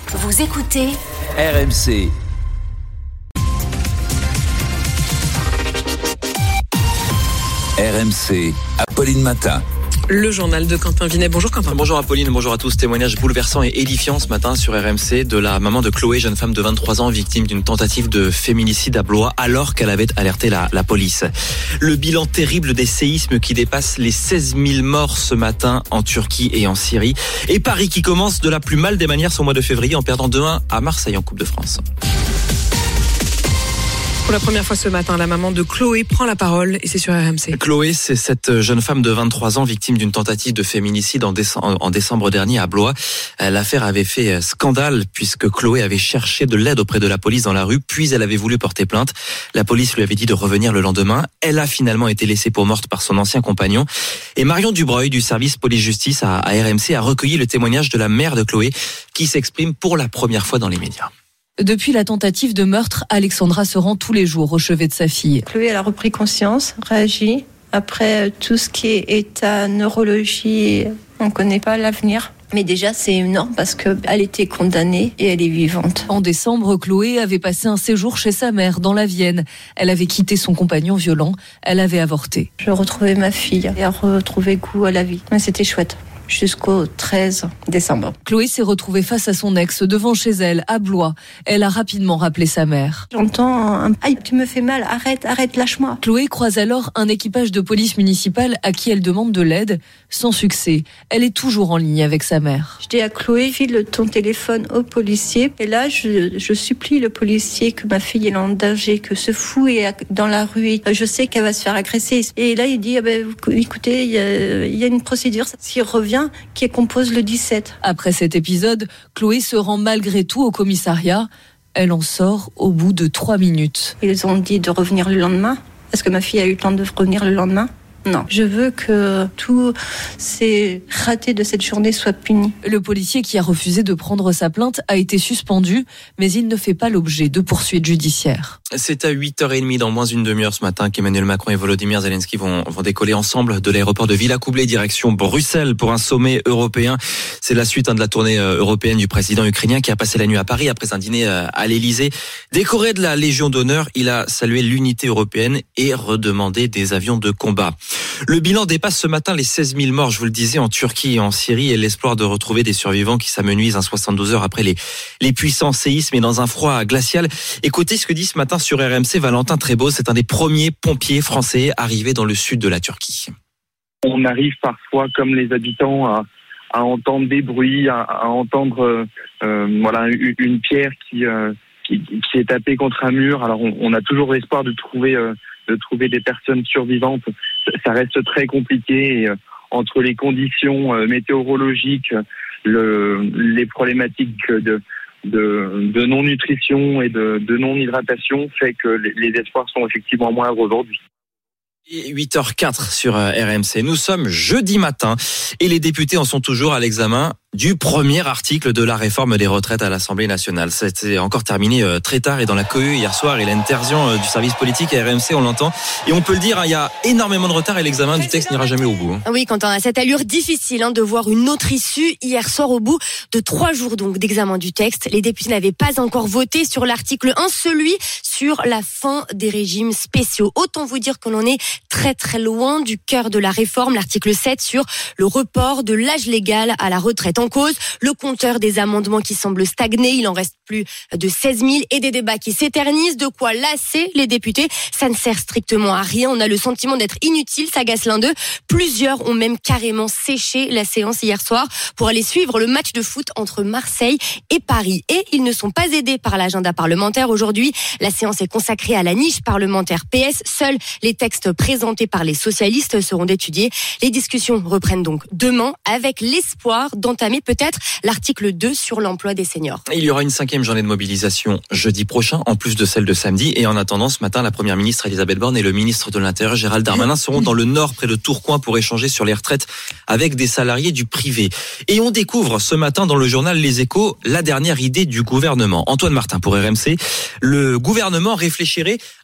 Vous écoutez RMC. RMC, Apolline Matin. Le journal de Quentin Vinet. Bonjour Quentin. Bonjour Apolline, bonjour à tous. Témoignage bouleversant et édifiant ce matin sur RMC de la maman de Chloé, jeune femme de 23 ans, victime d'une tentative de féminicide à Blois alors qu'elle avait alerté la police. Le bilan terrible des séismes qui dépassent les 16 000 morts ce matin en Turquie et en Syrie. Et Paris qui commence de la plus mal des manières son mois de février en perdant 2-1 à Marseille en Coupe de France. Pour la première fois ce matin, la maman de Chloé prend la parole et c'est sur RMC. Chloé, c'est cette jeune femme de 23 ans victime d'une tentative de féminicide en décembre dernier à Blois. L'affaire avait fait scandale puisque Chloé avait cherché de l'aide auprès de la police dans la rue, puis elle avait voulu porter plainte. La police lui avait dit de revenir le lendemain. Elle a finalement été laissée pour morte par son ancien compagnon. Et Marion Dubreuil du service police-justice à RMC a recueilli le témoignage de la mère de Chloé qui s'exprime pour la première fois dans les médias. Depuis la tentative de meurtre, Alexandra se rend tous les jours au chevet de sa fille. Chloé, elle a repris conscience, réagi. Après, tout ce qui est état, neurologie, on ne connaît pas l'avenir. Mais déjà, c'est énorme parce qu'elle était condamnée et elle est vivante. En décembre, Chloé avait passé un séjour chez sa mère dans la Vienne. Elle avait quitté son compagnon violent. Elle avait avorté. Je retrouvais ma fille et elle retrouvait goût à la vie. Mais c'était chouette. Jusqu'au 13 décembre. Chloé s'est retrouvée face à son ex devant chez elle, à Blois. Elle a rapidement rappelé sa mère. J'entends un « Aïe, tu me fais mal, arrête, lâche-moi ». Chloé croise alors un équipage de police municipale à qui elle demande de l'aide, sans succès. Elle est toujours en ligne avec sa mère. Je dis à Chloé, file ton téléphone au policier. Et là, je supplie le policier que ma fille est en danger, que ce fou est dans la rue. Je sais qu'elle va se faire agresser. Et là, il dit, écoutez, il y a une procédure. S'il revient, qui compose le 17. Après cet épisode, Chloé se rend malgré tout au commissariat. Elle en sort au bout de 3 minutes. Ils ont dit de revenir le lendemain. Est-ce que ma fille a eu le temps de revenir le lendemain ? Non. Je veux que tous ces ratés de cette journée soient punis. Le policier qui a refusé de prendre sa plainte a été suspendu, mais il ne fait pas l'objet de poursuites judiciaires. C'est à 8h30 dans moins d'une demi-heure ce matin qu'Emmanuel Macron et Volodymyr Zelensky vont décoller ensemble de l'aéroport de Villacoublay direction Bruxelles pour un sommet européen. C'est la suite de la tournée européenne du président ukrainien qui a passé la nuit à Paris après un dîner à l'Elysée. Décoré de la Légion d'honneur, il a salué l'unité européenne et redemandé des avions de combat. Le bilan dépasse ce matin les 16 000 morts, je vous le disais, en Turquie et en Syrie, et l'espoir de retrouver des survivants qui s'amenuisent 72 heures après les puissants séismes et dans un froid glacial. Écoutez ce que dit ce matin sur RMC Valentin Trébeau, c'est un des premiers pompiers français arrivés dans le sud de la Turquie. On arrive parfois, comme les habitants, à entendre des bruits, à entendre une pierre qui est tapée contre un mur. Alors on a toujours l'espoir de trouver des personnes survivantes. Ça reste très compliqué et, entre les conditions météorologiques, les problématiques de non-nutrition et de non-hydratation fait que les espoirs sont effectivement moindres aujourd'hui. 8h04 sur RMC. Nous sommes jeudi matin et les députés en sont toujours à l'examen du premier article de la réforme des retraites à l'Assemblée nationale. C'était encore terminé très tard et dans la cohue hier soir. Hélène Terzian du service politique à RMC, on l'entend. Et on peut le dire, il y a énormément de retard et l'examen du texte n'ira jamais au bout. Oui, Quentin, à cette allure difficile de voir une autre issue hier soir au bout de 3 jours donc d'examen du texte. Les députés n'avaient pas encore voté sur l'article 1, celui sur la fin des régimes spéciaux. Autant vous dire que l'on est très très loin du cœur de la réforme, l'article 7 sur le report de l'âge légal à la retraite. En cause, le compteur des amendements qui semble stagner, il en reste plus de 16 000 et des débats qui s'éternisent, de quoi lasser les députés. Ça ne sert strictement à rien, on a le sentiment d'être inutile, s'agace l'un d'eux. Plusieurs ont même carrément séché la séance hier soir pour aller suivre le match de foot entre Marseille et Paris. Et ils ne sont pas aidés par l'agenda parlementaire aujourd'hui. La séance est consacrée à la niche parlementaire PS. Seuls les textes présentés par les socialistes seront étudiés. Les discussions reprennent donc demain avec l'espoir d'entamer peut-être l'article 2 sur l'emploi des seniors. Il y aura une 5e journée de mobilisation jeudi prochain, en plus de celle de samedi. Et en attendant, ce matin, la première ministre Elisabeth Borne et le ministre de l'Intérieur Gérald Darmanin seront dans le Nord, près de Tourcoing, pour échanger sur les retraites avec des salariés du privé. Et on découvre ce matin dans le journal Les Échos la dernière idée du gouvernement. Antoine Martin pour RMC. Le gouvernement réfléchirait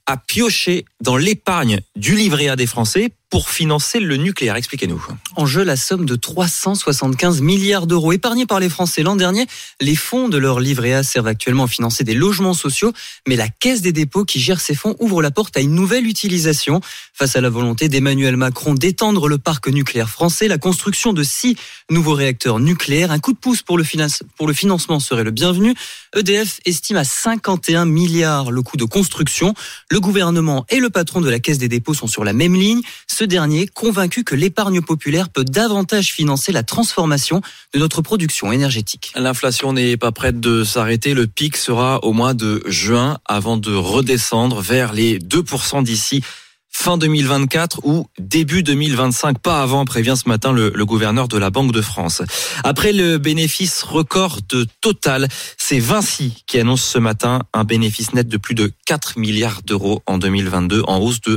a pioché dans l'épargne du livret A des Français pour financer le nucléaire. Expliquez-nous. En jeu, la somme de 375 milliards d'euros épargnés par les Français l'an dernier. Les fonds de leur livret A servent actuellement à financer des logements sociaux, mais la Caisse des dépôts qui gère ces fonds ouvre la porte à une nouvelle utilisation. Face à la volonté d'Emmanuel Macron d'étendre le parc nucléaire français, la construction de 6 nouveaux réacteurs nucléaires, un coup de pouce pour le financement serait le bienvenu. EDF estime à 51 milliards le coût de construction. Le gouvernement et le patron de la Caisse des dépôts sont sur la même ligne. Ce dernier, convaincu que l'épargne populaire peut davantage financer la transformation de notre production énergétique. L'inflation n'est pas prête de s'arrêter. Le pic sera au mois de juin avant de redescendre vers les 2% d'ici fin 2024 ou début 2025. Pas avant, prévient ce matin le gouverneur de la Banque de France. Après le bénéfice record de Total, c'est Vinci qui annonce ce matin un bénéfice net de plus de 4 milliards d'euros en 2022, en hausse de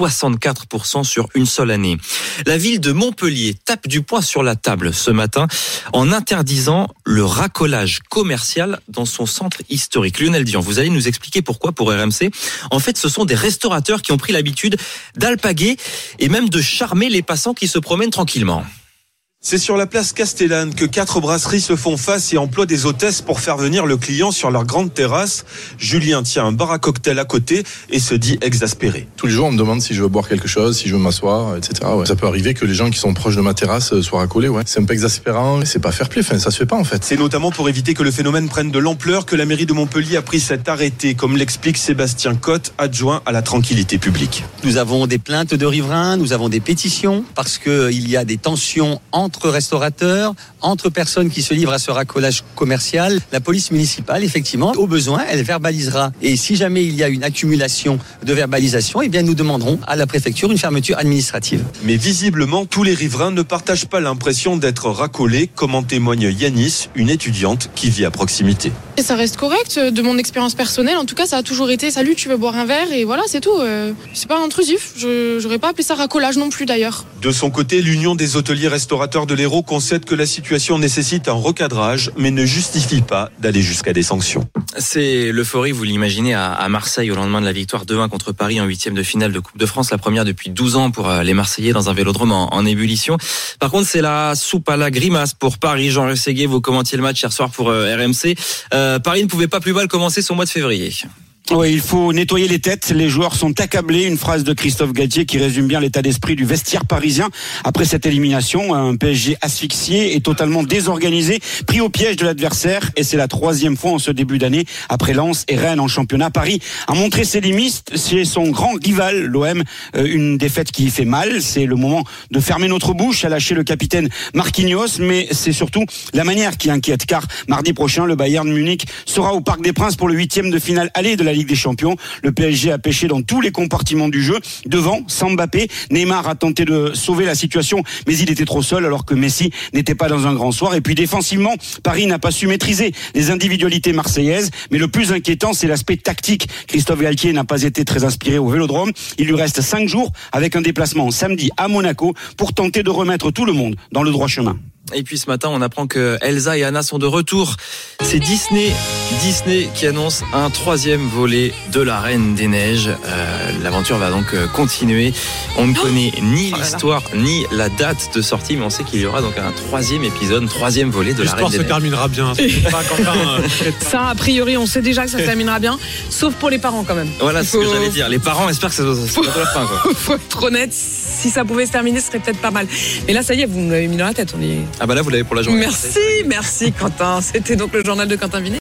64% sur une seule année. La ville de Montpellier tape du poing sur la table ce matin en interdisant le racolage commercial dans son centre historique. Lionel Dian, vous allez nous expliquer pourquoi pour RMC. En fait, ce sont des restaurateurs qui ont pris l'habitude d'alpaguer et même de charmer les passants qui se promènent tranquillement. C'est sur la place Castellane que 4 brasseries se font face et emploient des hôtesses pour faire venir le client sur leur grande terrasse. Julien tient un bar à cocktail à côté et se dit exaspéré. Tous les jours, on me demande si je veux boire quelque chose, si je veux m'asseoir, etc. Ouais. Ça peut arriver que les gens qui sont proches de ma terrasse soient racolés. Ouais. C'est un peu exaspérant, c'est pas fair play, ça se fait pas en fait. C'est notamment pour éviter que le phénomène prenne de l'ampleur que la mairie de Montpellier a pris cet arrêté, comme l'explique Sébastien Cotte, adjoint à la tranquillité publique. Nous avons des plaintes de riverains, nous avons des pétitions, parce qu'il y a des tensions entre restaurateurs, entre personnes qui se livrent à ce racolage commercial. La police municipale, effectivement, au besoin, elle verbalisera. Et si jamais il y a une accumulation de verbalisation, eh bien nous demanderons à la préfecture une fermeture administrative. Mais visiblement, tous les riverains ne partagent pas l'impression d'être racolés, comme en témoigne Yanis, une étudiante qui vit à proximité. Et ça reste correct, de mon expérience personnelle, en tout cas ça a toujours été salut, tu veux boire un verre et voilà, c'est tout. C'est pas intrusif, j'aurais pas appelé ça racolage non plus d'ailleurs. De son côté, l'Union des hôteliers restaurateurs de l'Hérault concède que la situation nécessite un recadrage, mais ne justifie pas d'aller jusqu'à des sanctions. C'est l'euphorie, vous l'imaginez, à Marseille au lendemain de la victoire 2-1 contre Paris en 8e de finale de Coupe de France, la première depuis 12 ans pour les Marseillais dans un vélodrome en ébullition. Par contre, c'est la soupe à la grimace pour Paris. Jean Rességuier, vous commentiez le match hier soir pour RMC. Paris ne pouvait pas plus mal commencer son mois de février. Oui, il faut nettoyer les têtes. Les joueurs sont accablés. Une phrase de Christophe Galtier qui résume bien l'état d'esprit du vestiaire parisien après cette élimination. Un PSG asphyxié et totalement désorganisé, pris au piège de l'adversaire. Et c'est la 3e fois en ce début d'année, après Lens et Rennes en championnat. Paris a montré ses limites chez son grand rival, l'OM. Une défaite qui fait mal. C'est le moment de fermer notre bouche, a lâché le capitaine Marquinhos. Mais c'est surtout la manière qui inquiète, car mardi prochain, le Bayern Munich sera au Parc des Princes pour le 8e de finale aller de la Ligue des Champions. Le PSG a pêché dans tous les compartiments du jeu. Devant, sans Mbappé, Neymar a tenté de sauver la situation, mais il était trop seul alors que Messi n'était pas dans un grand soir. Et puis défensivement, Paris n'a pas su maîtriser les individualités marseillaises. Mais le plus inquiétant, c'est l'aspect tactique. Christophe Galtier n'a pas été très inspiré au Vélodrome. Il lui reste 5 jours avec un déplacement samedi à Monaco pour tenter de remettre tout le monde dans le droit chemin. Et puis ce matin, on apprend que Elsa et Anna sont de retour. C'est Disney qui annonce un 3e volet de La Reine des Neiges. L'aventure va donc continuer. On ne connaît ni l'histoire ni la date de sortie, mais on sait qu'il y aura donc un 3e épisode, 3e volet de La Reine des Neiges. L'histoire se terminera bien. Ça, a priori, on sait déjà que ça se terminera bien, sauf pour les parents quand même. Voilà ce que j'allais dire. Les parents espèrent que ça va être la fin. Faut être honnête, si ça pouvait se terminer, ce serait peut-être pas mal. Mais là, ça y est, vous m'avez mis dans la tête. Ah bah là, vous l'avez pour la journée. Merci Quentin. C'était donc le journal de Quentin Vinet.